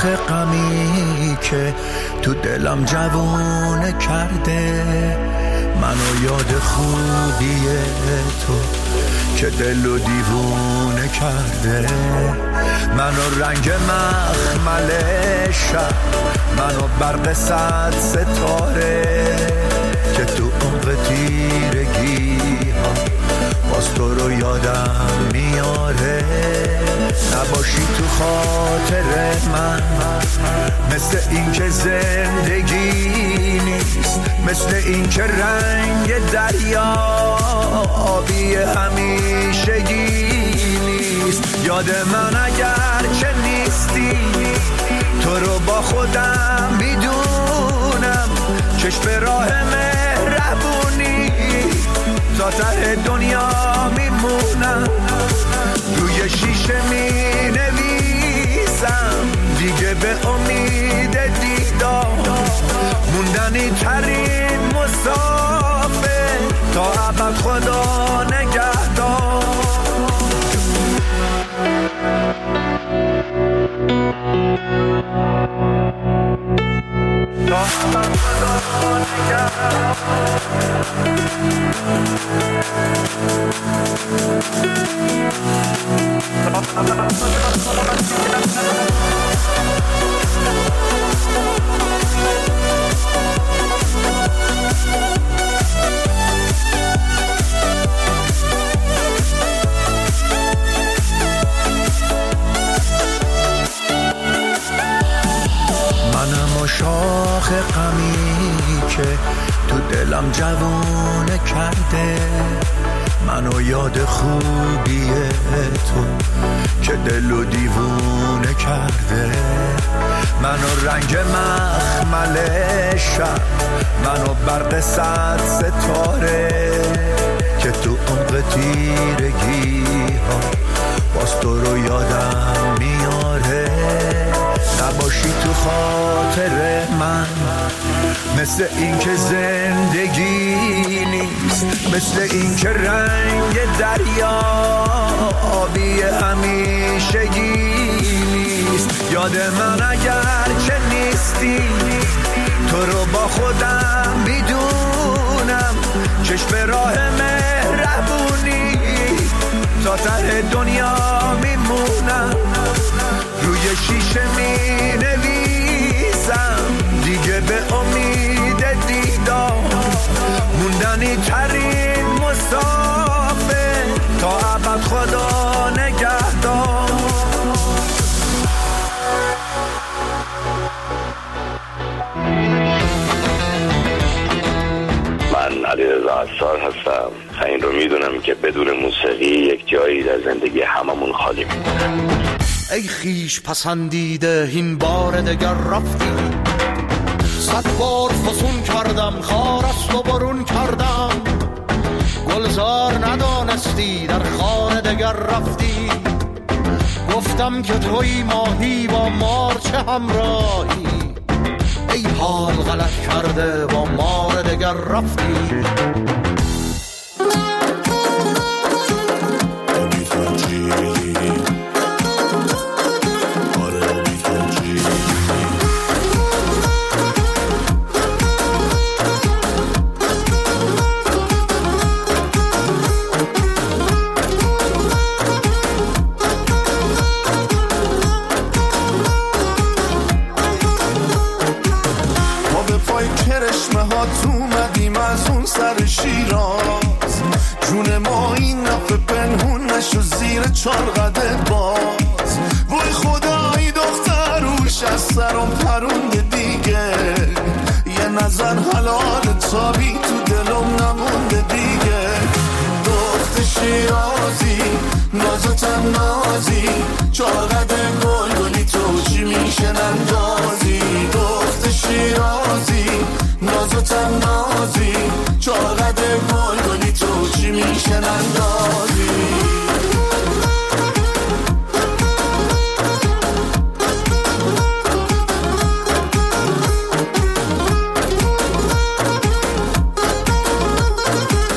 شاخ غمی که تو دلم جوونه کرده، منو یاد خوبی تو که دلو دیوونه کرده، منو رنگ مخمل شب، منو برق صد ستاره که تو عمق تیرگی ها باز تو رو یادم میاره. نباشی تو خاطر من مثل این که زندگی نیست، مثل این که رنگ دریا آبی همیشگی نیست. یاد من اگر چه نیستی تو رو با خودم میدونم، چشم راه مهربونی تا ته دنیا میمونم، روی شیشه می نویسم دیگه به امید دیدار، موندنی ترین مسافر تا ابد خدا نگهدار. تا ابد خدا نگهدار. منم و شاخ غمی که تو دلم جوونه کرده، منو یاد خوبی تو که دلو دیوونه کرده، منو رنگ مخمل شب، منو برق صد ستاره که تو عمق تیرگی ها باز تو رو یادم میاره. نباشی تو خاطر من مثل این که زندگی نیست، مثل این که رنگ دریا آبی همیشگی نیست. یاد من اگر چه نیستی تو رو با خودم میدونم، چشم راه مهربونی تا ته دنیا میمونم، روی شیشه می نویسم دیگه به امید دیدار، موندنی ترین مسافر تا ابد خدا نگهدار. من علیرضا عطار هستم. این رو میدونم که بدون موسیقی یک جایی در زندگی هممون خالی میمونه. ای خیش پسندیده این بار دگر رفتی، 100 بار فسون کردم خار است و برون کردم، گلزار ندانستی در خانه دگر رفتی، گفتم که توی ماهی با مار چه همراهی، ای حال غلط کرده با مار دگر رفتی. سر شیراز جون ما این نفع پنهون نشو زیر 4 قدر باز، وای خدای دختر روش از سرم پرونده دیگه، یه نظر حلال تابی تو دلم نمونده دیگه، دخت شیرازی نازتم نازی 4 قدر گلگلی تو چی میشه نندازی، دخت شیرازی نازتم نازی 4 قدر گلگلی تو چی میشه نندازی.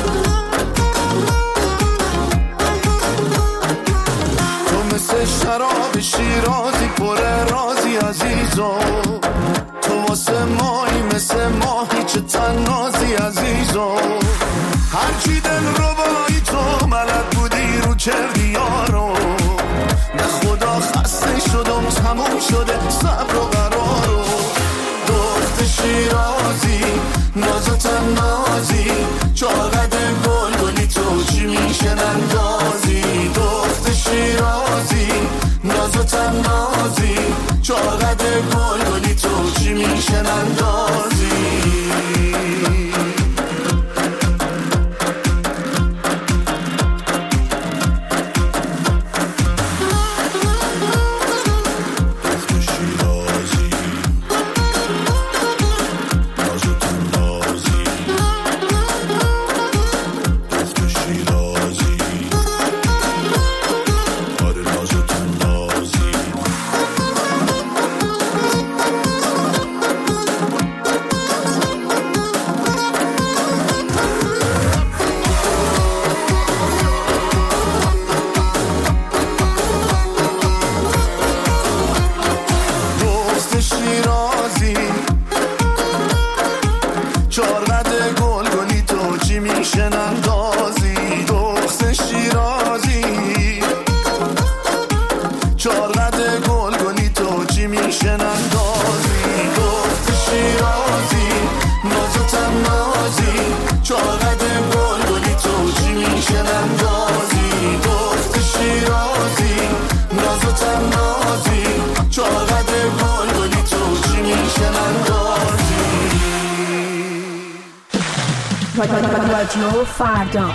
تو مثل شراب آب شیرازی پر رازی عزیزو، تو واسه مایی مثل ماهی چه تنازی عزیزو، هرچی دل ربایی تو بلد بودی رو چردیارو، نه خدا خسته شدم تموم شده صبر و قرارو، دخت شیرازی نازو تنازی چاقد گل گلی تو چی میشه نندازی، دخت شیرازی نازو تنازی چاقد گل گلی تو چی میشه نندازی. رادیو فردا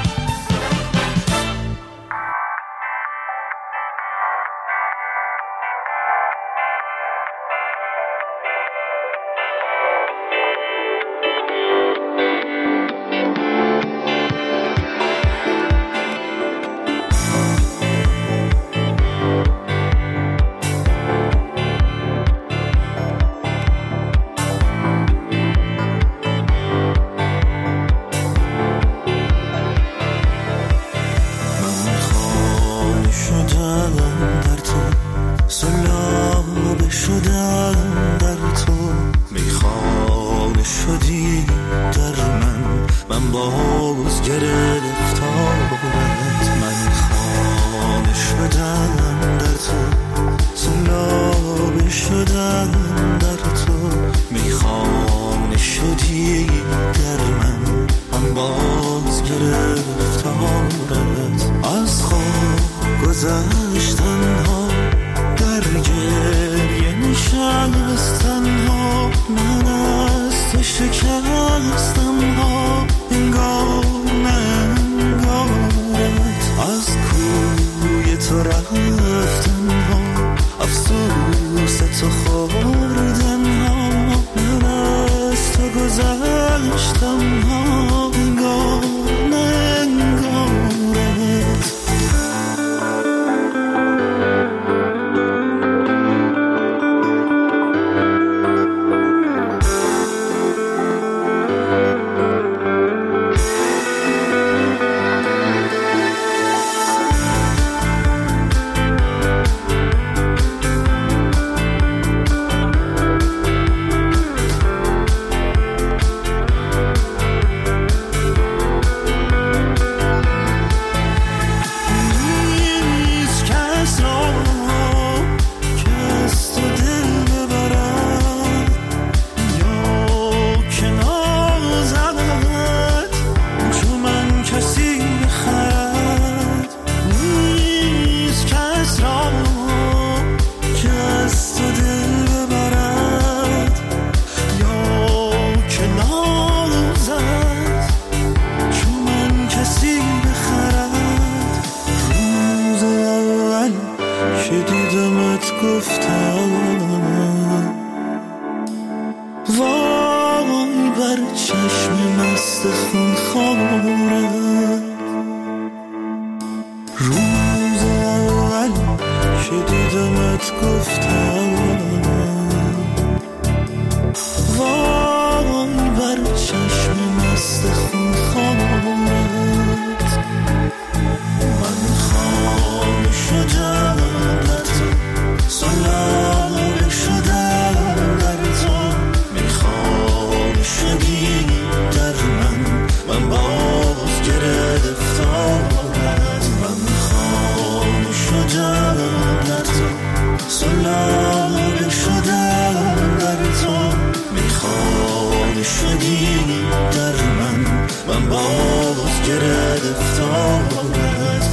سلام شدم در تو میخواد شدی در من باز گرفتارت.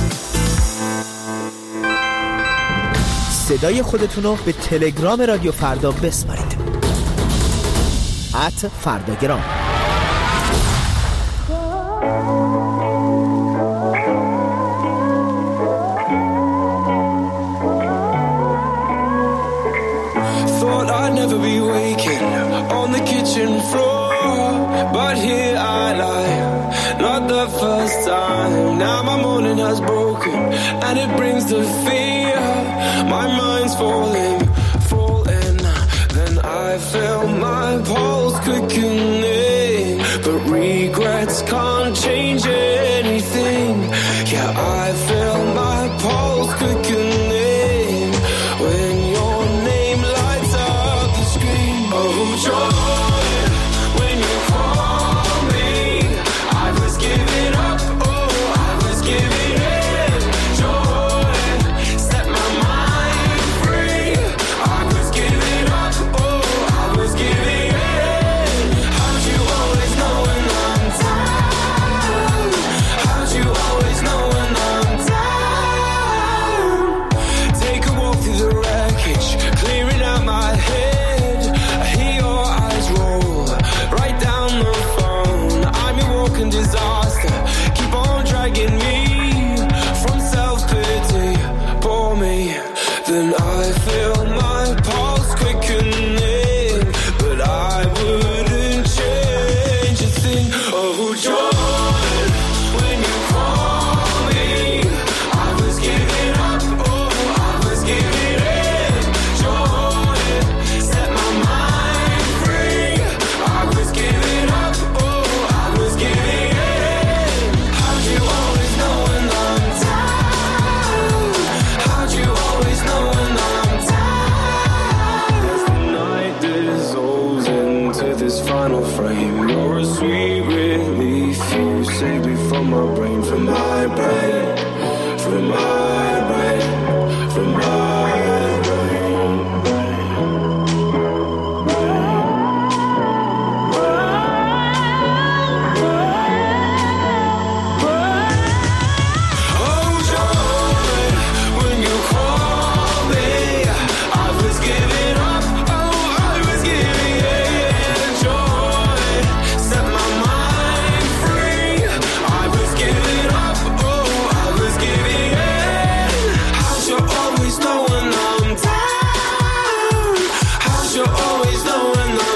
صدای خودتون رو به تلگرام رادیو فردا بسپارید. @فرداگرام. Thought I'd never be waking on the kitchen floor, but here I lie, not the first time. Now my morning has broken and it brings the fear. My mind's falling, then I feel my pulse quickening, but regrets can't change anything. Yeah, I feel my pulse quickening when your name lights up the screen. Oh, joy, when you call me, I was giving up, oh, I was giving in. Joy, set my mind free, I was giving up, oh, I was giving in. How'd you always know when I'm down? How'd you always know when I'm down? Take a walk through the wreckage, clearing out my head. I hear your eyes roll right down the phone. I'm your walking disaster, keep on dragging me from self-pity. Pour me, then I feel my pulse quickening, but I wouldn't change a thing. Oh, joy, when you call me, I was giving up, oh, I was giving in. Joy, set my mind free, I was giving up, oh, I was giving in. How'd you always know when I'm down? How'd you always know when I'm down? As the night dissolves into this final frame, you're a sweet relief. You save me from my brain, from my brain, from my brain, from my brain. Oh, joy, when you call me, I was giving up, oh, I was giving in. Joy, set my mind free, I was giving up, oh, I was giving in. How'd you always know when I'm down? How'd you always know when I'm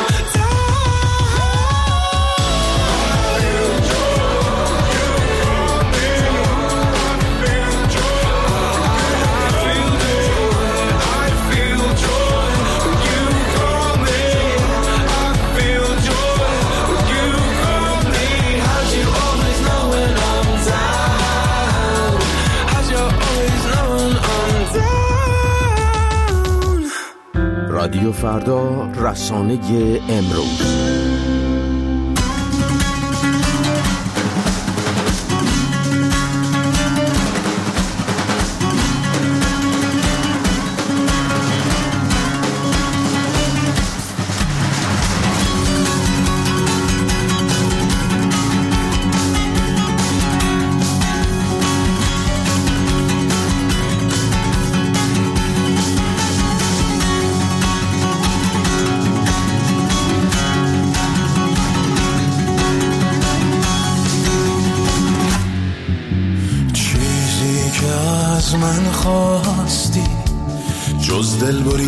رادیو فردا، رسانه امروز. من خواستی جز دل